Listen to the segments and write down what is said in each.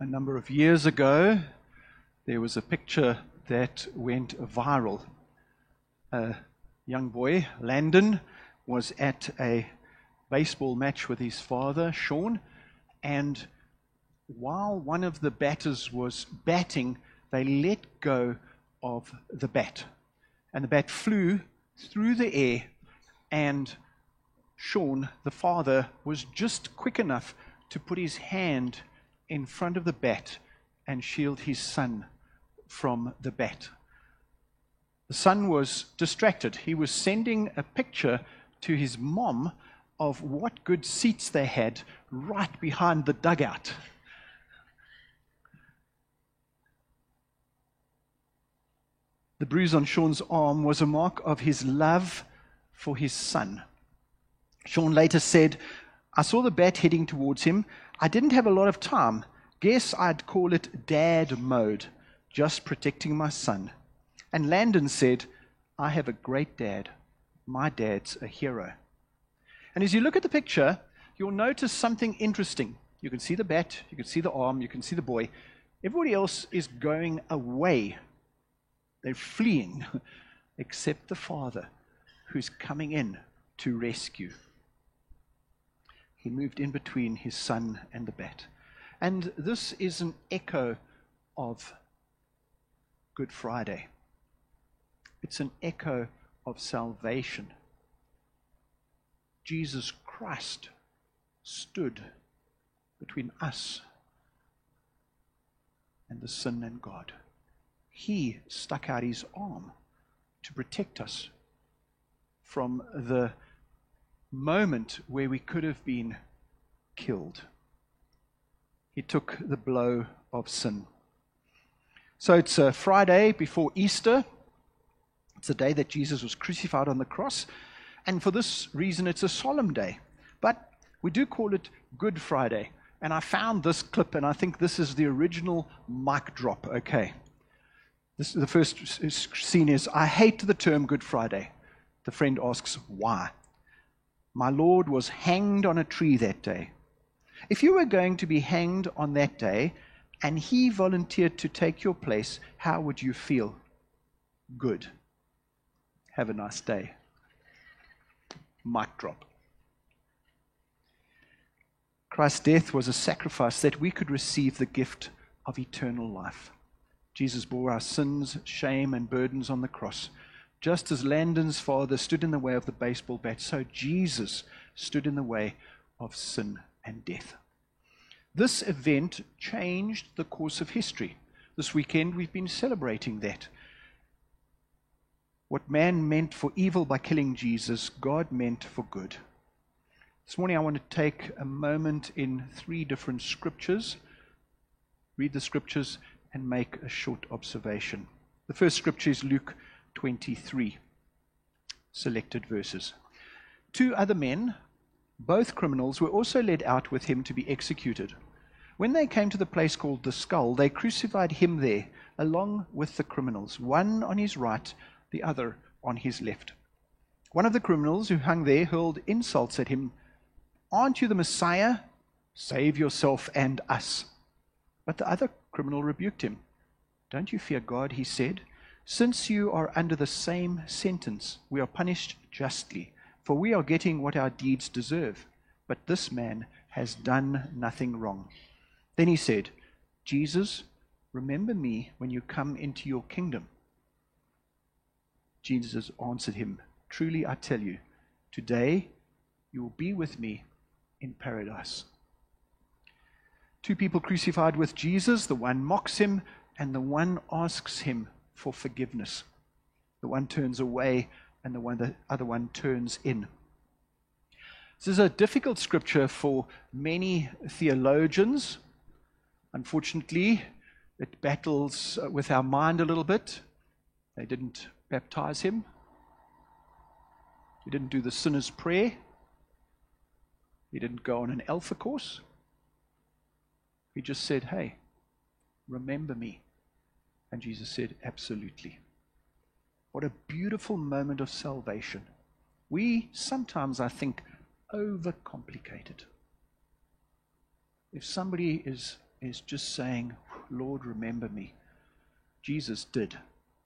A number of years ago, there was a picture that went viral. A young boy, Landon, was at a baseball match with his father, Sean, and while one of the batters was batting, they let go of the bat. And the bat flew through the air, and Sean, the father, was just quick enough to put his hand in front of the bat and shield his son from the bat. The son was distracted. He was sending a picture to his mom of what good seats they had right behind the dugout. The bruise on Sean's arm was a mark of his love for his son. Sean later said, "I saw the bat heading towards him. I didn't have a lot of time. Guess I'd call it dad mode, just protecting my son." And Landon said, "I have a great dad. My dad's a hero." And as you look at the picture, you'll notice something interesting. You can see the bat, you can see the arm, you can see the boy. Everybody else is going away. They're fleeing, except the father, who's coming in to rescue. He moved in between his son and the bat. And this is an echo of Good Friday. It's an echo of salvation. Jesus Christ stood between us and the sin and God. He stuck out his arm to protect us from the moment where we could have been killed. He took the blow of sin. So it's a Friday before Easter. It's the day that Jesus was crucified on the cross. And for this reason, it's a solemn day. But we do call it Good Friday. And I found this clip, and I think this is the original mic drop. Okay. The first scene is, "I hate the term Good Friday." The friend asks, "Why?" "My Lord was hanged on a tree that day." If you were going to be hanged on that day, and he volunteered to take your place, how would you feel? Good. Have a nice day. Mic drop. Christ's death was a sacrifice that we could receive the gift of eternal life. Jesus bore our sins, shame, and burdens on the cross. Just as Landon's father stood in the way of the baseball bat, so Jesus stood in the way of sin and death. This event changed the course of history. This weekend we've been celebrating that. What man meant for evil by killing Jesus, God meant for good. This morning I want to take a moment in 3 different scriptures, read the scriptures, and make a short observation. The first scripture is Luke 23, selected verses. 2 other men, both criminals, were also led out with him to be executed. When they came to the place called the Skull, they crucified him there, along with the criminals, one on his right, the other on his left. One of the criminals who hung there hurled insults at him. "Aren't you the Messiah? Save yourself and us." But the other criminal rebuked him. "Don't you fear God," he said. "Since you are under the same sentence, we are punished justly, for we are getting what our deeds deserve. But this man has done nothing wrong." Then he said, "Jesus, remember me when you come into your kingdom." Jesus answered him, "Truly I tell you, today you will be with me in paradise." 2 people crucified with Jesus. The one mocks him, and the one asks him for forgiveness. The one turns away, and the other one turns in. This is a difficult scripture for many theologians. Unfortunately, it battles with our mind a little bit. They didn't baptize him. He didn't do the sinner's prayer. He didn't go on an alpha course. He just said, "Hey, remember me." And Jesus said, "Absolutely." What a beautiful moment of salvation. We sometimes, I think, overcomplicate it. If somebody is is just saying, Lord, remember me. Jesus did.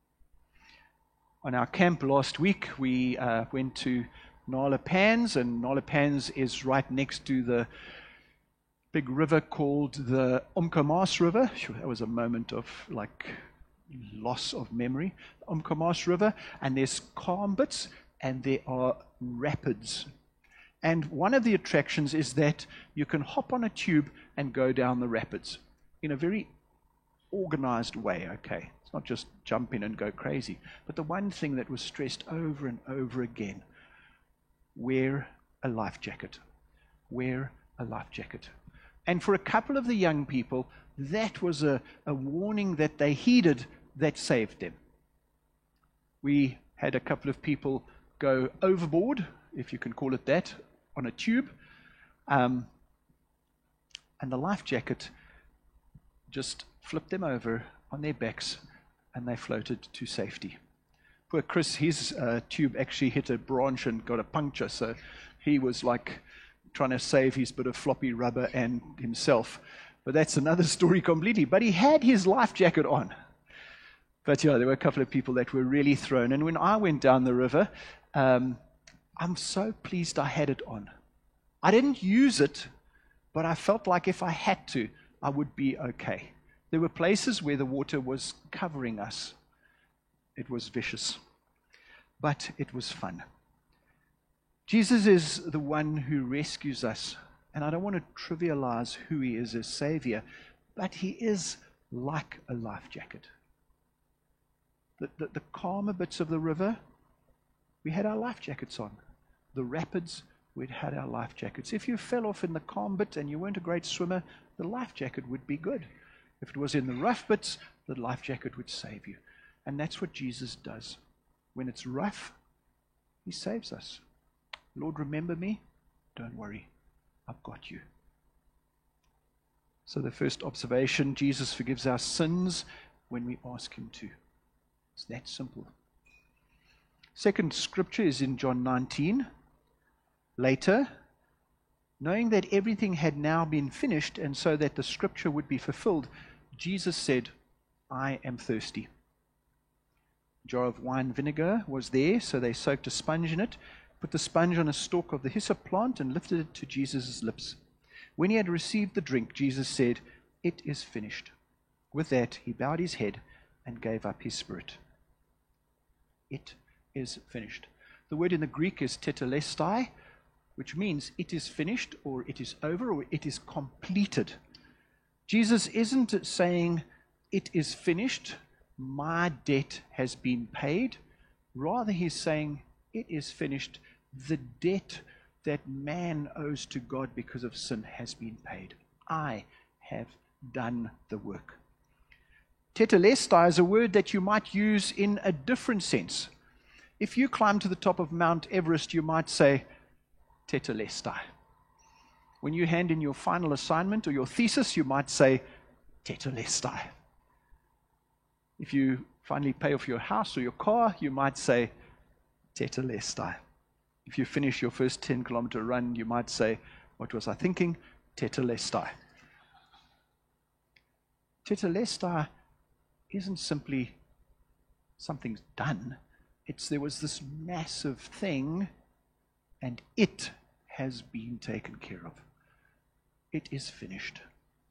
On our camp last week, we went to Nala Pans, and Nala Pans is right next to the big river called the Umkomaas River. Sure, that was a moment of loss of memory. Umkomaas River, and there's calm bits and there are rapids. And one of the attractions is that you can hop on a tube and go down the rapids in a very organized way, okay? It's not just jump in and go crazy. But the one thing that was stressed over and over again, wear a life jacket. Wear a life jacket. And for a couple of the young people, that was a warning that they heeded that saved them. We had a couple of people go overboard, if you can call it that, on a tube. And the life jacket just flipped them over on their backs and they floated to safety. Poor Chris, his tube actually hit a branch and got a puncture, so he was like trying to save his bit of floppy rubber and himself. But that's another story completely. But he had his life jacket on. But yeah, there were a couple of people that were really thrown. And when I went down the river, I'm so pleased I had it on. I didn't use it, but I felt like if I had to, I would be okay. There were places where the water was covering us. It was vicious, but it was fun. Jesus is the one who rescues us, and I don't want to trivialize who he is as Savior, but he is like a life jacket. The calmer bits of the river, we had our life jackets on. The rapids, we'd had our life jackets. If you fell off in the calm bit and you weren't a great swimmer, the life jacket would be good. If it was in the rough bits, the life jacket would save you. And that's what Jesus does. When it's rough, he saves us. Lord, remember me? Don't worry, I've got you. So the first observation, Jesus forgives our sins when we ask him to. It's that simple. Second scripture is in John 19. Later, knowing that everything had now been finished, and so that the scripture would be fulfilled, Jesus said, I am thirsty. A jar of wine vinegar was there, so they soaked a sponge in it, put the sponge on a stalk of the hyssop plant, and lifted it to Jesus' lips. When he had received the drink, Jesus said, it is finished. With that, he bowed his head and gave up his spirit. It is finished. The word in the Greek is tetelestai, which means it is finished, or it is over, or it is completed. Jesus isn't saying, it is finished, my debt has been paid. Rather, he's saying, it is finished, the debt that man owes to God because of sin has been paid. I have done the work. Tetelestai is a word that you might use in a different sense. If you climb to the top of Mount Everest, you might say, tetelestai. When you hand in your final assignment or your thesis, you might say, tetelestai. If you finally pay off your house or your car, you might say, tetelestai. If you finish your first 10-kilometer run, you might say, what was I thinking? Tetelestai. Tetelestai isn't simply something's done. There was this massive thing, and it has been taken care of. It is finished.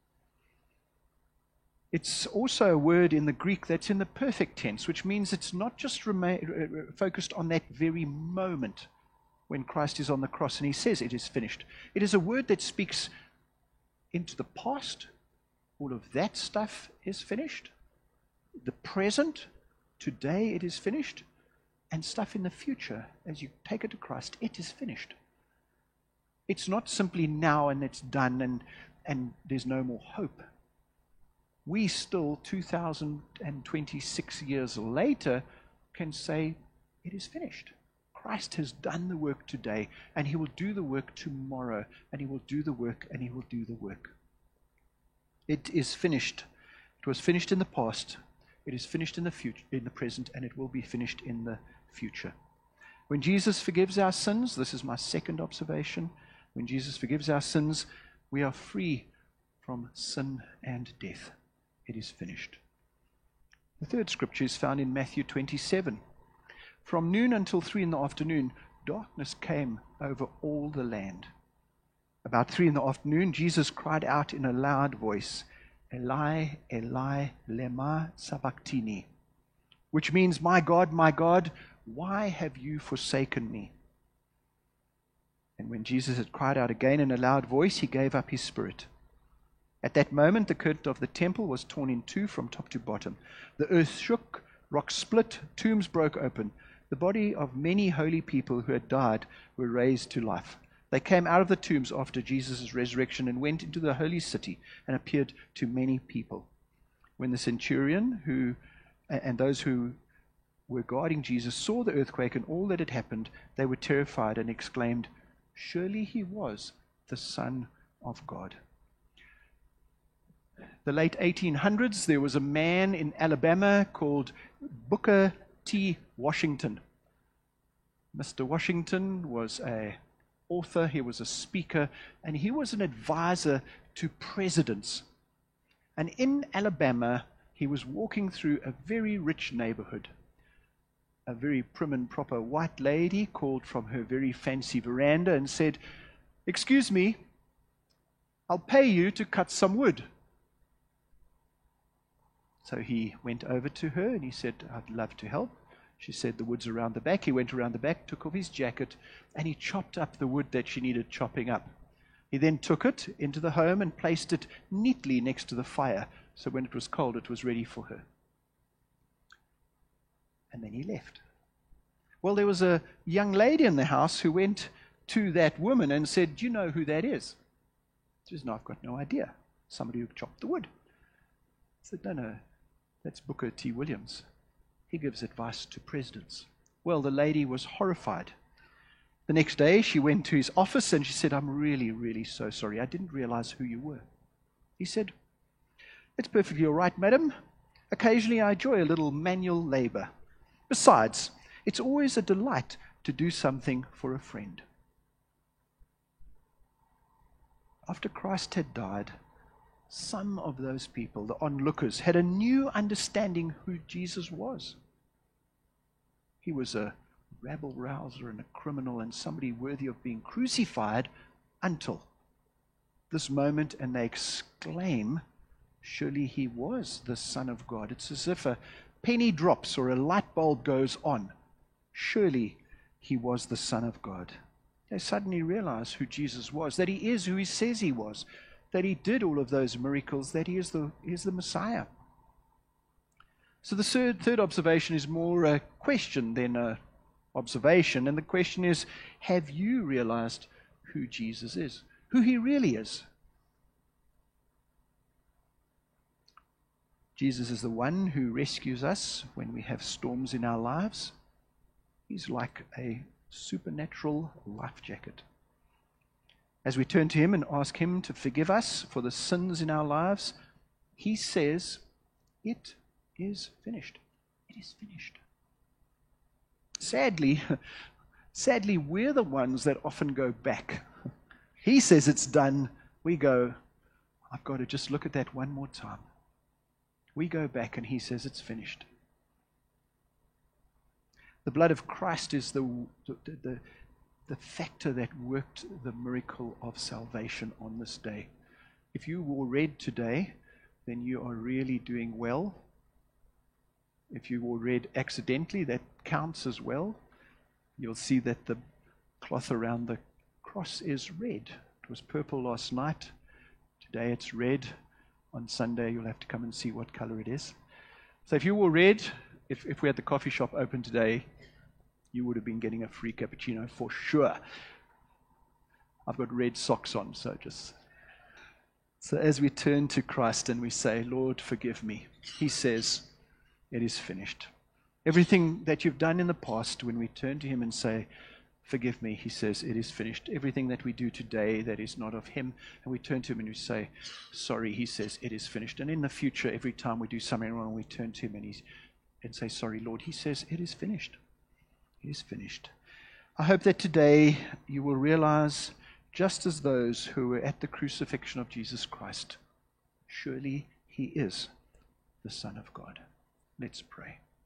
It's also a word in the Greek that's in the perfect tense, which means it's not just focused on that very moment when Christ is on the cross and he says it is finished. It is a word that speaks into the past. All of that stuff is finished. The present, today it is finished. And stuff in the future, as you take it to Christ, it is finished. It's not simply now and it's done and there's no more hope. We still, 2026 years later, can say it is finished. Christ has done the work today, and he will do the work tomorrow, and he will do the work, and he will do the work. It is finished. It was finished in the past. It is finished in the future, in the present, and it will be finished in the future. When Jesus forgives our sins, this is my second observation. When Jesus forgives our sins, we are free from sin and death. It is finished. The third scripture is found in Matthew 27. From noon until 3 in the afternoon, darkness came over all the land. About 3 in the afternoon, Jesus cried out in a loud voice, Eli, Eli, lema sabachthani, which means, my God, why have you forsaken me? And when Jesus had cried out again in a loud voice, he gave up his spirit. At that moment, the curtain of the temple was torn in two from top to bottom. The earth shook, rocks split, tombs broke open. The body of many holy people who had died were raised to life. They came out of the tombs after Jesus' resurrection and went into the holy city and appeared to many people. When the centurion and those who were guarding Jesus saw the earthquake and all that had happened, they were terrified and exclaimed, "Surely he was the Son of God." The late 1800s, there was a man in Alabama called Booker T. Washington. Mr. Washington was an author, he was a speaker, and he was an advisor to presidents. And in Alabama, he was walking through a very rich neighborhood. A very prim and proper white lady called from her very fancy veranda and said, "Excuse me, I'll pay you to cut some wood." So he went over to her and he said, "I'd love to help." She said, "The wood's around the back." He went around the back, took off his jacket, and he chopped up the wood that she needed chopping up. He then took it into the home and placed it neatly next to the fire, so when it was cold, it was ready for her. And then he left. Well, there was a young lady in the house who went to that woman and said, "Do you know who that is?" She says, "No, I've got no idea. Somebody who chopped the wood." I said, No, that's Booker T. Williams. He gives advice to presidents. Well, the lady was horrified. The next day, she went to his office and she said, "I'm really, really so sorry. I didn't realize who you were." He said, "It's perfectly all right, madam. Occasionally I enjoy a little manual labor. Besides, it's always a delight to do something for a friend." After Christ had died, some of those people, the onlookers, had a new understanding who Jesus was. He was a rabble-rouser and a criminal and somebody worthy of being crucified until this moment, and they exclaim, "Surely he was the Son of God." It's as if a penny drops or a light bulb goes on. Surely he was the Son of God. They suddenly realize who Jesus was, that he is who he says he was, that he did all of those miracles, that he is the Messiah. So the third observation is more a question than an observation. And the question is, have you realized who Jesus is? Who he really is? Jesus is the one who rescues us when we have storms in our lives. He's like a supernatural life jacket. As we turn to him and ask him to forgive us for the sins in our lives, he says, "It is finished." It is finished. Sadly, we're the ones that often go back. He says it's done. We go, "I've got to just look at that one more time." We go back and he says it's finished. The blood of Christ is the factor that worked the miracle of salvation on this day. If you wore red today, then you are really doing well. If you wore red accidentally, that counts as well. You'll see that the cloth around the cross is red. It was purple last night. Today it's red. On Sunday, you'll have to come and see what color it is. So if you wore red, if we had the coffee shop open today, you would have been getting a free cappuccino for sure. I've got red socks on, so as we turn to Christ and we say, "Lord, forgive me," he says, "It is finished." Everything that you've done in the past, when we turn to him and say, "Forgive me," he says, "It is finished." Everything that we do today that is not of him, and we turn to him and we say, "Sorry," he says, "It is finished." And in the future, every time we do something wrong, we turn to him and say, "Sorry, Lord," he says, "It is finished." It is finished. I hope that today you will realize, just as those who were at the crucifixion of Jesus Christ, surely he is the Son of God. Let's pray.